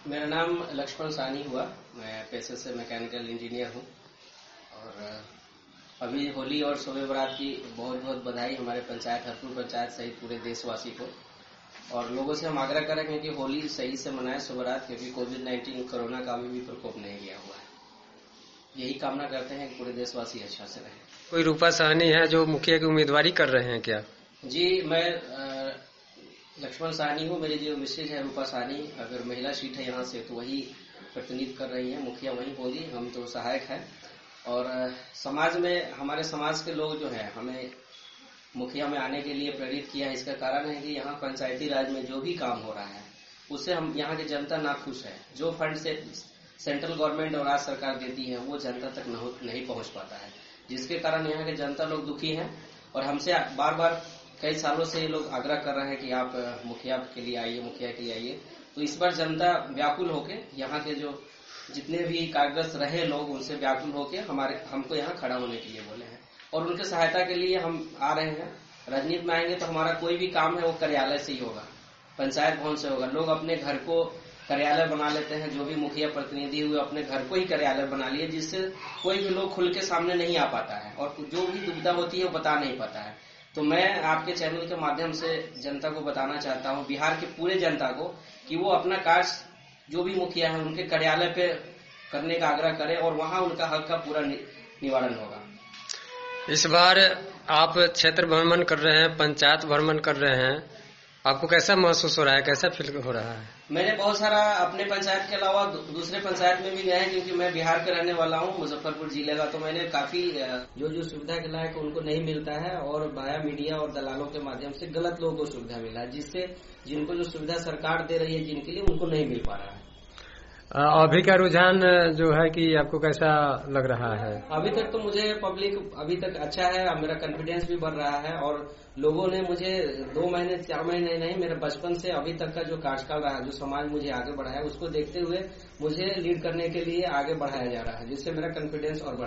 मेरा नाम लक्ष्मण साहनी हुआ। मैं पेशे से मैकेनिकल इंजीनियर हूँ और अभी होली और शोबे बारात की बहुत बहुत बधाई हमारे पंचायत हरपुर पंचायत सहित पूरे देशवासी को। और लोगों से हम आग्रह करेंगे कि होली सही से मनाएं शोबे बारात, क्योंकि कोविड-19 कोरोना का अभी भी प्रकोप नहीं गया हुआ है। यही कामना करते हैं कि पूरे देशवासी अच्छा से रहें। कोई रूपा साहनी है जो मुखिया की उम्मीदवारी कर रहे हैं क्या? जी, मैं लक्ष्मण साहनी हूँ। मेरी जो मिसेज है रूपा साहनी, अगर महिला सीट है यहाँ से तो वही प्रतिनिधित्व कर रही है, मुखिया वही होगी, हम तो सहायक हैं। और समाज में हमारे समाज के लोग जो है हमें मुखिया में आने के लिए प्रेरित किया है। इसका कारण है कि यहाँ पंचायती राज में जो भी काम हो रहा है उससे हम यहाँ की जनता नाखुश है। जो फंड से सेंट्रल गवर्नमेंट और राज्य सरकार देती है वो जनता तक नहीं पहुंच पाता है, जिसके कारण यहाँ के जनता लोग दुखी हैं। और हमसे बार बार कई सालों से ये लोग आग्रह कर रहे हैं कि आप मुखिया के लिए आइए, मुखिया के लिए आइए। तो इस बार जनता व्याकुल होके, यहाँ के जो जितने भी कार्यग्रस्त रहे लोग उनसे व्याकुल होके हमको यहाँ खड़ा होने के लिए बोले हैं और उनके सहायता के लिए हम आ रहे हैं। राजनीति में आएंगे तो हमारा कोई भी काम है वो कार्यालय से ही होगा, पंचायत भवन से होगा। लोग अपने घर को कार्यालय बना लेते हैं, जो भी मुखिया प्रतिनिधि हुए अपने घर को ही कार्यालय बना लिए, जिससे कोई भी लोग खुल के सामने नहीं आ पाता है और जो भी दुविधा होती है वो बता नहीं पाता है। तो मैं आपके चैनल के माध्यम से जनता को बताना चाहता हूँ, बिहार के पूरे जनता को, कि वो अपना कार्य जो भी मुखिया है उनके कार्यालय पे करने का आग्रह करें और वहाँ उनका हक का पूरा निवारण होगा। इस बार आप क्षेत्र भ्रमण कर रहे हैं, पंचायत भ्रमण कर रहे हैं, आपको कैसा महसूस हो रहा है, कैसा फील हो रहा है? मैंने बहुत सारा अपने पंचायत के अलावा दूसरे पंचायत में भी गए हैं, क्योंकि मैं बिहार के रहने वाला हूँ, मुजफ्फरपुर जिले का। तो मैंने काफी जो सुविधा के लायक उनको नहीं मिलता है और वाया मीडिया और दलालों के माध्यम से गलत लोगों को सुविधा मिला है, जिससे जिनको जो सुविधा सरकार दे रही है जिनके लिए, उनको नहीं मिल पा रहा है। अभी का रुझान जो है कि आपको कैसा लग रहा है? अभी तक तो मुझे पब्लिक अभी तक अच्छा है, मेरा कॉन्फिडेंस भी बढ़ रहा है और लोगों ने मुझे 2 महीने 4 महीने नहीं, मेरे बचपन से अभी तक का जो कार्यकाल रहा है, जो समाज मुझे आगे बढ़ाया, उसको देखते हुए मुझे लीड करने के लिए आगे बढ़ाया जा रहा है, जिससे मेरा कॉन्फिडेंस और